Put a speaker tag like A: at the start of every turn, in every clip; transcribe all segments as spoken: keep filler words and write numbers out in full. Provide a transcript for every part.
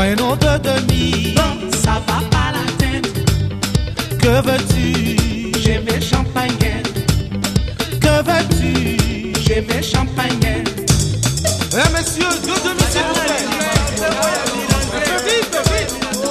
A: un an de demi.
B: Non, ça va pas la tête.
A: Que veux-tu?
B: J'ai mes champagnes.
A: Que veux-tu?
B: J'ai mes champagnes.
A: Eh messieurs, deux demi s'il vous plaît. Vite, vite.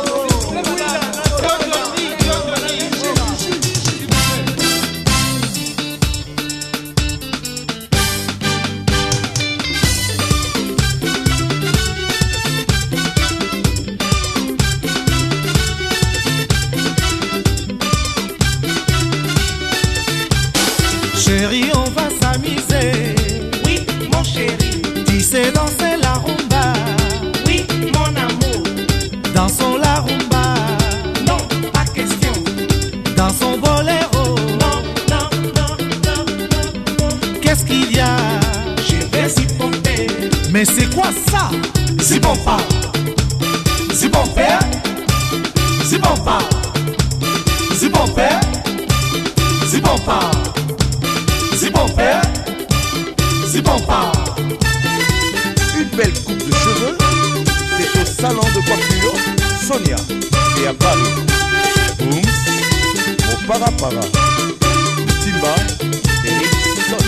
A: Chérie, on va s'amuser.
B: Oui, mon chéri.
A: Tu sais danser la rumba.
B: Oui, mon amour.
A: Dansons la rumba.
B: Non, pas question.
A: Dansons boléro.
B: Non, non, non, non, non, non.
A: Qu'est-ce qu'il y a?
B: Je vais y pomper.
A: Mais c'est quoi ça?
B: Si bon pas.
A: Si bon père. Si bon pas. Si bon père. Si bon pas. Si bon père. Si bon pas.
C: Une belle coupe de cheveux, c'est au salon de coiffure Sonia et à Paris. Ooms, au Parapara, Timba et Rickson.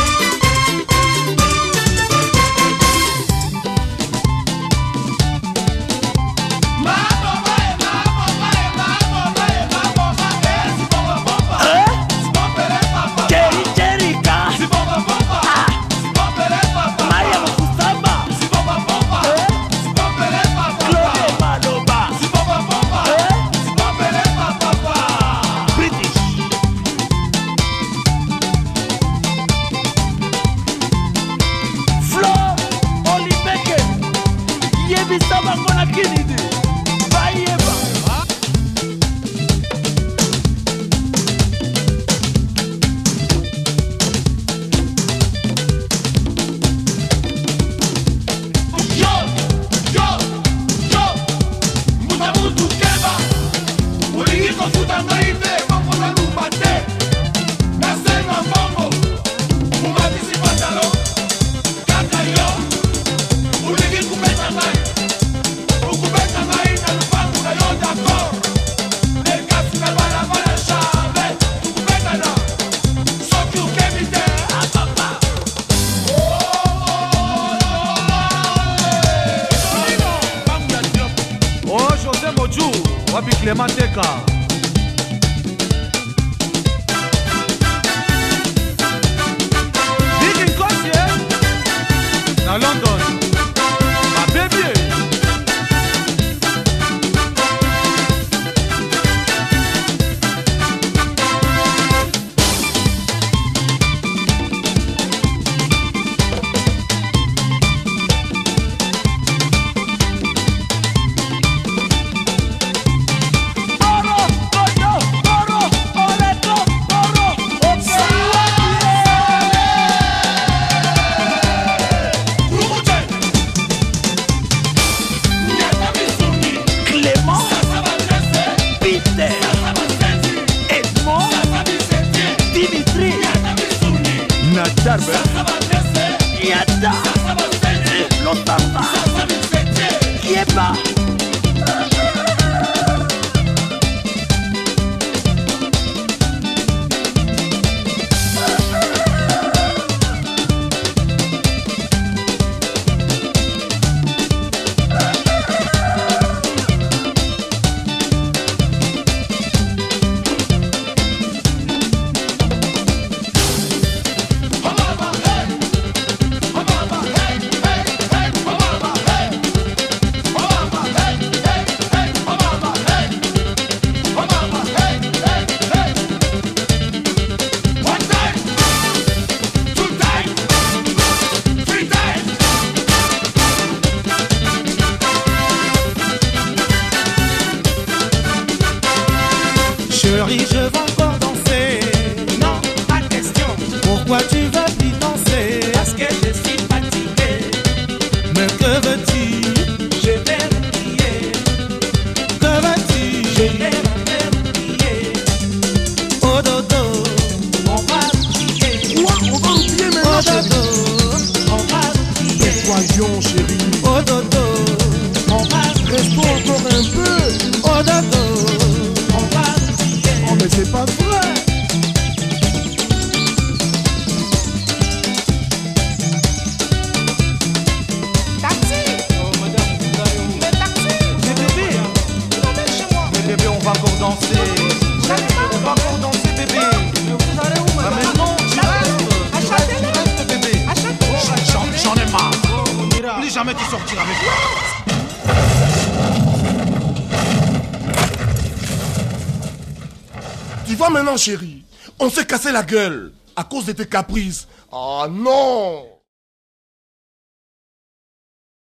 A: Wapi Clementeka. Big in Kosie na London. Ma baby.
C: Darbe, Yada, Lotamba, Yeba.
A: Chérie, je veux encore danser.
B: Non, pas question.
A: Pourquoi tu veux plus danser?
B: Parce que je suis fatigué.
A: Mais que veux-tu?
B: Je vais m'oublier.
A: Que veux-tu?
B: Je vais m'oublier.
A: Oh dodo,
B: On va oublier.
C: Quoi? On va oublier
A: oh
C: maintenant, chérie.
A: dodo,
B: On va oublier.
C: Voyons, chérie.
A: oh dodo,
B: On va
C: Restons
D: encore un peu.
B: Oh d'accord, on va prier.
D: Oh mais c'est pas vrai.
E: Taxi.
B: Oh madame, vous allez où?
E: Mais taxi.
B: Mais bébé,
E: Tu m'amènes chez moi.
B: mais bébé, on va encore danser. On va encore danser bébé. Mais vous allez où
A: Ah,
B: madame?
A: mais non, tu restes.
E: À
A: Tu
E: Châtelet.
A: restes, reste, bébé.
E: À Châtelet.
A: J'en j'en ai marre.
B: Oh, on ira.
A: Plus jamais tu sortiras avec moi.
D: Tu vois maintenant, chérie, on s'est cassé la gueule à cause de tes caprices. Ah non.